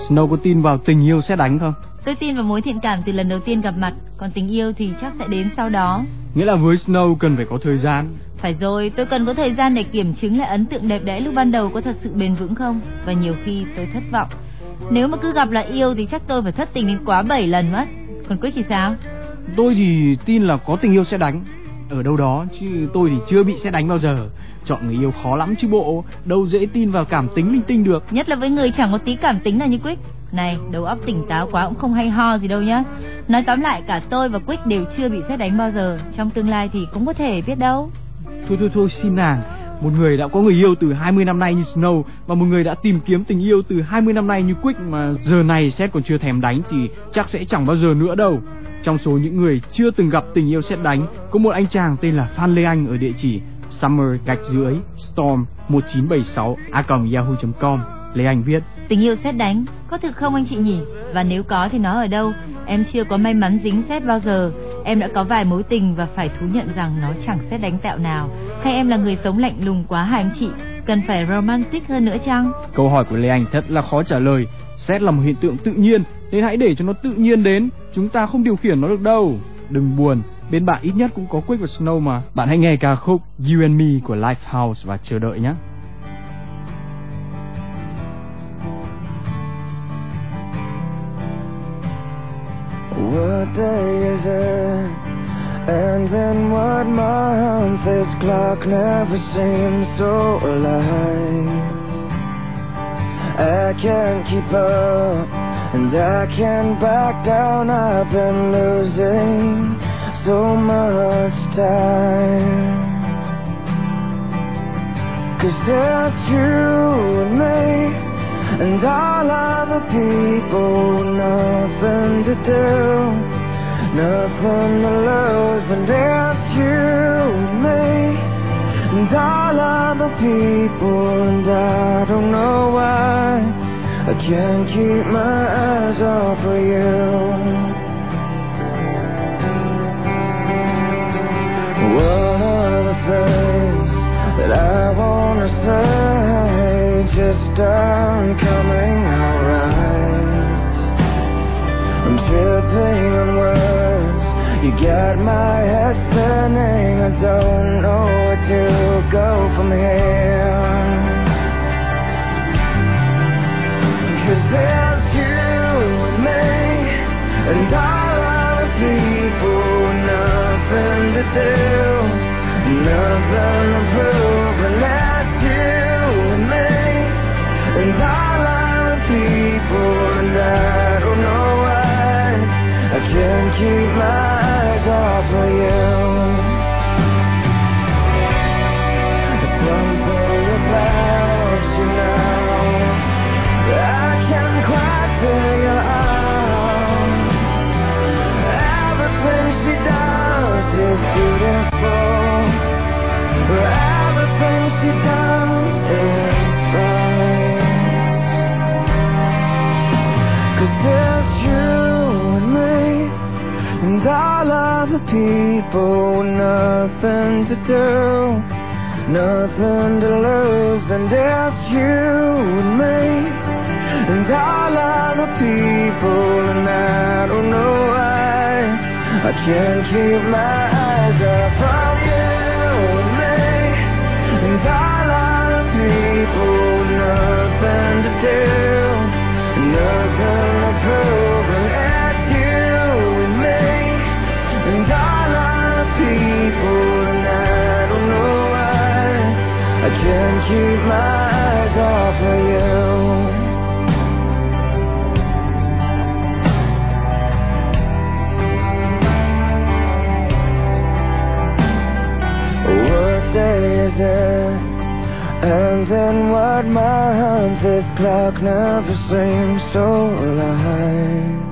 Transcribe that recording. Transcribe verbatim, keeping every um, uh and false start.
Snow có tin vào tình yêu sét đánh không? Tôi tin vào mối thiện cảm từ lần đầu tiên gặp mặt, còn tình yêu thì chắc sẽ đến sau đó. Nghĩa là với Snow cần phải có thời gian. Phải rồi, tôi cần có thời gian để kiểm chứng lại ấn tượng đẹp đẽ lúc ban đầu có thật sự bền vững không. Và nhiều khi tôi thất vọng. Nếu mà cứ gặp là yêu thì chắc tôi phải thất tình đến quá bảy lần mất. Còn Quick thì sao? Tôi thì tin là có tình yêu sét đánh ở đâu đó, chứ tôi thì chưa bị sét đánh bao giờ. Chọn người yêu khó lắm chứ bộ, đâu dễ tin vào cảm tính linh tinh được. Nhất là với người chẳng có tí cảm tính nào như Quick. Này, đầu óc tỉnh táo quá cũng không hay ho gì đâu nhá. Nói tóm lại, cả tôi và Quick đều chưa bị sét đánh bao giờ. Trong tương lai thì cũng có thể, biết đâu. Thôi thôi thôi, xin nàng, một người đã có người yêu từ hai mươi năm nay như Snow và một người đã tìm kiếm tình yêu từ hai mươi năm nay như Quick mà giờ này sét còn chưa thèm đánh thì chắc sẽ chẳng bao giờ nữa đâu. Trong số những người chưa từng gặp tình yêu sét đánh, có một anh chàng tên là Phan Lê Anh ở địa chỉ summer gạch dưới storm một chín bảy sáu a còng yahoo chấm com. Lê Anh viết: tình yêu sét đánh có thực không anh chị nhỉ? Và nếu có thì nó ở đâu? Em chưa có may mắn dính sét bao giờ. Em đã có vài mối tình và phải thú nhận rằng nó chẳng sét đánh tẹo nào. Hay em là người sống lạnh lùng quá hả anh chị? Cần phải romantic hơn nữa chăng? Câu hỏi của Lê Anh thật là khó trả lời. Sét là một hiện tượng tự nhiên, nên hãy để cho nó tự nhiên đến. Chúng ta không điều khiển nó được đâu. Đừng buồn, bên bạn ít nhất cũng có Quick và Snow mà. Bạn hãy nghe ca khúc You and Me của Lifehouse và chờ đợi nhé. What day is it? And in what month? This clock never seems so alive. I can't keep up, and I can't back down. I've been losing so much time. 'Cause there's you and me, and all other people, nothing to do, nothing to lose. And it's you and me, and all other people, and I don't know why I can't keep my eyes off of you. One of the things that I wanna say just aren't coming out right. I'm tripping on words, you got my head spinning. I don't know where to go from here. 'Cause there's you and me, and all other people, nothing to do, nothing to prove. And that's you and me, and all other people, and I don't know why I can't keep my eyes off of you. Something about you now I can't quite figure out. Everything she does is beautiful. Everything she does is right. 'Cause there's you and me, and all other people, nothing to do, nothing to lose. And it's you and me, and all other people, and I don't know why I can't keep my eyes off of you and me, and all other people, nothing to do, nothing to prove. And it's you and me, and all other people, and I don't know why I can't keep my eyes off of you. What day is it? And in what month? This clock never seems so alive.